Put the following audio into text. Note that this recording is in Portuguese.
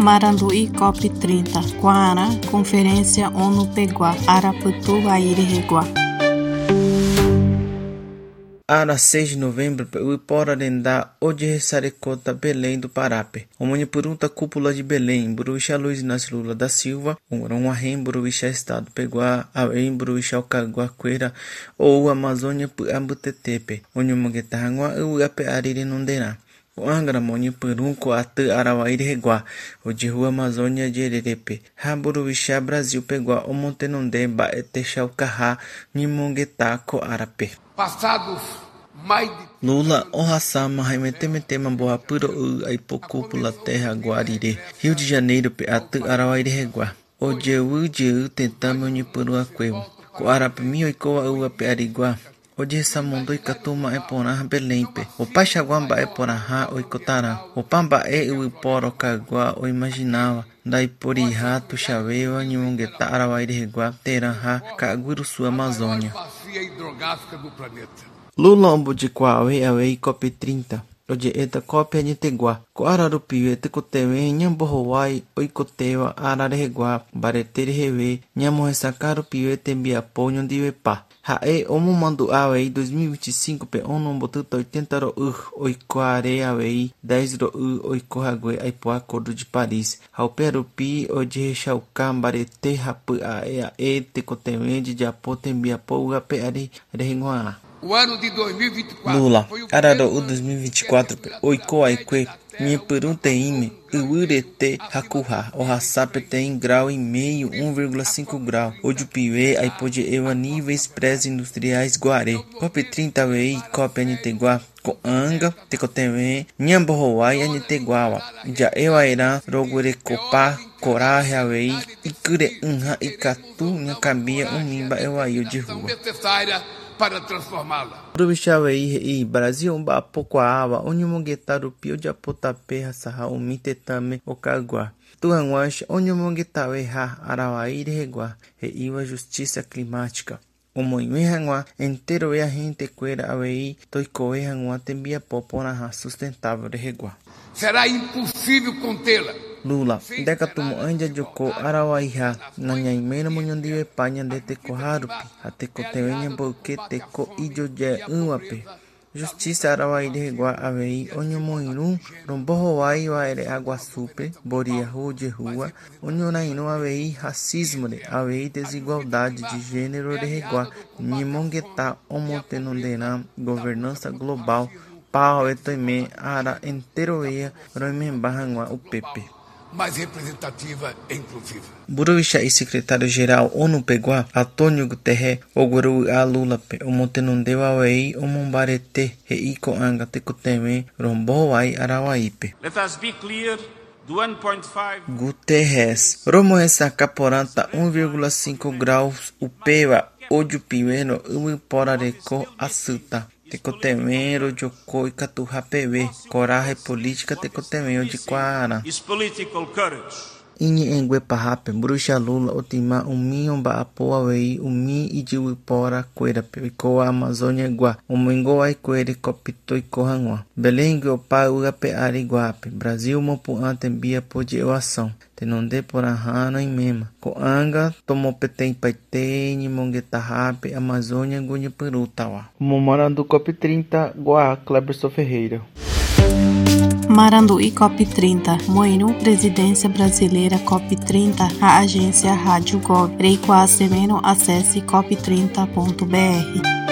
Maranduí COP30, Guará, Conferência ONU-Peguá, Araputu, Aire-Reguá. Ara 6 de novembro, o Ipora Dendá, Ode Ressarecota, Belém do Parape. O Manipurunta Cúpula de Belém, Buruixá Luiz Inácio Lula da Silva, Uruarém, Buruixá Estado Peguá, Aém, Buruixá Caguaqueira, ou Amazônia Ambutetepe, Onhumoguetangua, Uape Ariri Nunderá. O Angra Manipurunco Atu Arauaíre Reguá, o de Rua Amazônia de Ererepe, Raburuixá Brasil Peguá, o Montenondé, Baetexá, o Carrá, Nimonguetá, Coarape. Passados mais de Lula, Orraçama, Raimetemetema, Boapuro, Aipocúpula, Terra, Guarire, Rio de Janeiro, Atu Arauaíre Reguá, o Jeu, Tentame, Unipuruaqueu, Coarape, Mioicoa, Uape Ariguá. O de Samundo e Catuma é Porã, Belempe. O Paixaguamba é Porã, o Icotará. O Pamba é o Iporo, Caguá, o Imaginava. Daí Porihá, Tuxaveua, Nimonguetá, Arauaíre Reguá, Teranhá, Caguiruçu, Amazônia. Lula, Ombo de Quauê, Auê, COP30. O de Eta, COP, Aniteguá. Coararupiu, Etecotewe, Nhamboroai, Oicotewa, Arareguá, Baretere Rewe, Nhamorressacarupiu, Etembiapô, Nhondiuepá. Hae Omo Mando Awei 2025 pe Ono Botuta 80 ro Oicoare Awei 10 ro Oicoague Aipoa Acordo de Paris. Hauperupi Oje Chaucam Barete Rapu Ae Tecotemende de Apo Tembiapo Uape Ari Rengoa. O ano de 2024 Lula Araro 2024 pe Oicoaique Nhipuru Teime Uurete Hakuha Orraçape tem grau e meio 1,5 grau. Ojupiwe Aipode Ewa níveis pré-industriais Guaré. COP30 Wei COP Aniteguá Coanga Tecotemê Nhamboroai Aniteguawa Jaewairá Rogurecopá Corá Reawei Icure Unha Icatu Nhacabia Unimba Ewaio de Rua para transformá-la. Buruixauei e Brasil Bapocoava, Onhumonguetarupi, de Apotape, Saha, Umitetame, Ocaguá. Tuanguash, Onhumonguetawe, Arauaíre Reguá, Reiwa Justiça Climática. O Moinue Ranguá, inteiro e a gente queira Awei, Toicoe Ranguá, Tembia Popona, sustentável de Reguá. Será impossível contê-la. Lula, Decatumo Andia Joko, Arauairá, Nanhaimena Munhandiwe Panha de Tecoharupi, Atecotewenha Boque Teco Ijoje Uape. Justiça Arauaíre Reguá Awei, Onhumoirum, Romborroai Waire Aguaçupe, Boriahu de Rua, Onhunainu Awei, Racismo de Awei, Desigualdade de Gênero de Reguá, Nimonguetá, Omontenondenam, Governança Global, Pau Etoime, Ara Enteroeia, Roimembarranguá, o Pepe. Mais representativa e inclusiva. Buruixá e secretário-geral ONU-Peguá, Antônio Guterres, Oguru Lula, o Montenondeu Awei, o Mombarete, Reicoanga, Tecotemê, Romboai, Arauaípe. Let us be clear. Do 1.5 Guterres, Romoessa Caporanta 1,5 graus, Upewa, Ojupiweno, Uiporareco, Assuta. Tecotemero de Ocoi Caturrapewe, Coragem Política Tecotemero de Quara. is political courage. Inhe Engueparrape, Bruxa Lula, Otima, Uminho Baapoa Wei, Umi e de Uipora, Queira, Picoa, Amazônia, Guá, Umingo Aiquere, Copito e Corranguá. Belém, Guiopá, Uape, Ariguape, Brasil, Mopuante, Bia, Podioação. Tenonde por Ahana e Mema. Coanga, Tomopetem, Paitene, Monguetarrape, Amazônia, Gunhipurutawa. Momorando COP30, Guá, Cleberson Ferreira. Maranduí COP30, Moinu, Presidência Brasileira COP30, a agência Rádio Gov. Reicoa Semeno, acesse cop30.br.